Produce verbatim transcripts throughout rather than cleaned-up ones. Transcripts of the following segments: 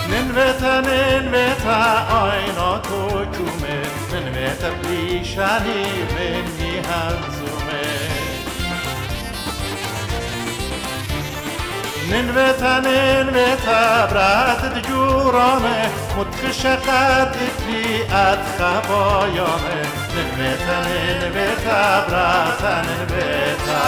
ننویتا ننویتا آینا تو کومه ننویتا پیشانی منی هنزومه ننویتا ننویتا برات دجورانه متخشقات اتلی اتخبایانه ننویتا ننویتا برات ننویتا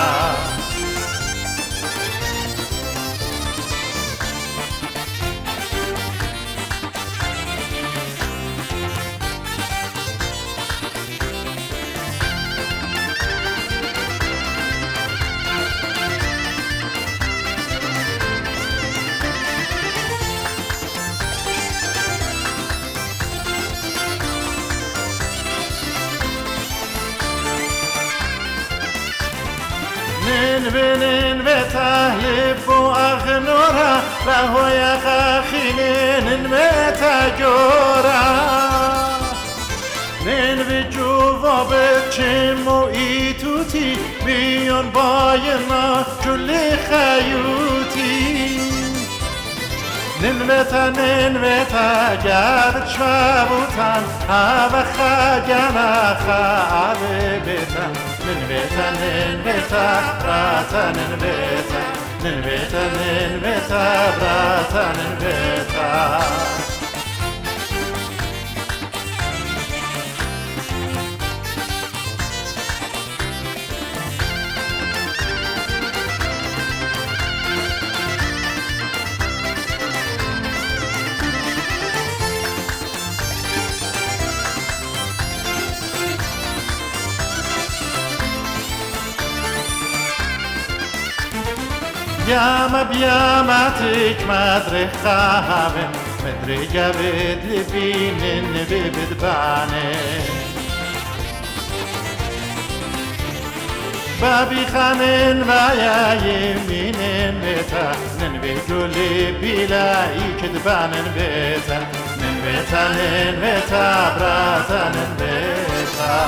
ننوی ننوی تهلب و اغنورا رهوی غخینه ننوی تجورا ننوی جوابت چم و ایتوتی بیان باینا جل خیوتی ننویتا ننویتا گرد شبوتن هوا خجنا خاله بیتن ننویتا ننویتا براتا ننویتا ننویتا ننویتا براتا ننویتا بیام بیاماتک مدر خواهم مدر جوید لبینن ببد بانه بابی خانن و یا یمینن بیتا نن به جلی بیلایی کد بانن بیتا نن بیتا نن بیتا براتا نن بیتا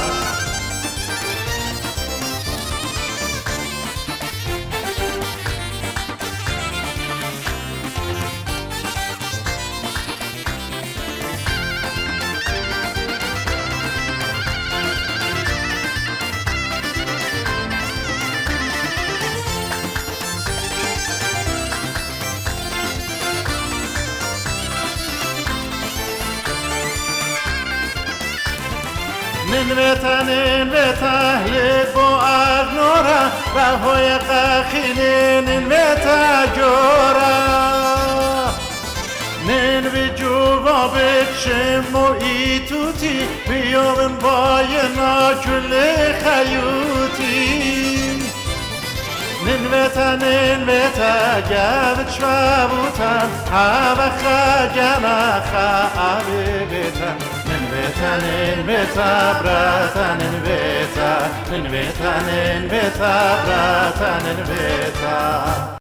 ننویتا ننویتا لبو اغنورا رهوی غخینه ننویتا جورا ننوی جوابت شم و ایتوتی بیان باینا جل خیوتی ننویتا ننویتا گرد شبوتن هوا خجنا خاله بیتن ننویتا ننویتا براتا ننویتا ننویتا ننویتا براتا ننویتا